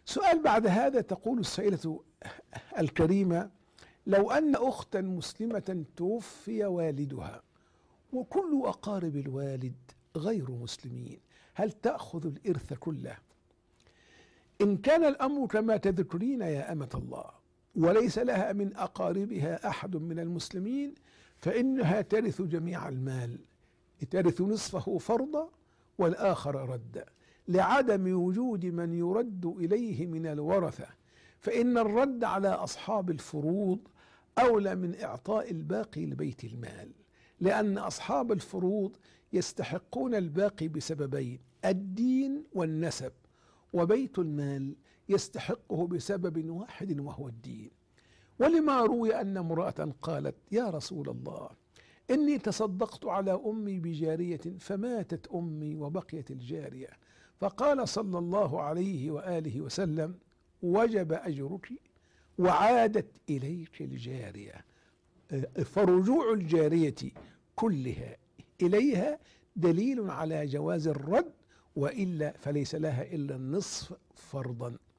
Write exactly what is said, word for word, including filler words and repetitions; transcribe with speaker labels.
Speaker 1: سؤال بعد هذا، تقول السائلة الكريمة: لو أن أختا مسلمة توفي والدها وكل أقارب الوالد غير مسلمين، هل تأخذ الإرث كله؟ إن كان الأمر كما تذكرين يا أمة الله وليس لها من أقاربها أحد من المسلمين فإنها ترث جميع المال، ترث نصفه فرضا والآخر ردا، لعدم وجود من يرد إليه من الورثة، فإن الرد على أصحاب الفروض أولى من إعطاء الباقي لبيت المال، لأن أصحاب الفروض يستحقون الباقي بسببين: الدين والنسب، وبيت المال يستحقه بسبب واحد وهو الدين. ولما روي أن امرأة قالت: يا رسول الله، إني تصدقت على أمي بجارية فماتت أمي وبقيت الجارية، فقال صلى الله عليه وآله وسلم: وجب أجرك وعادت إليك الجارية. فرجوع الجارية كلها إليها دليل على جواز الرد، وإلا فليس لها إلا النصف فرضا.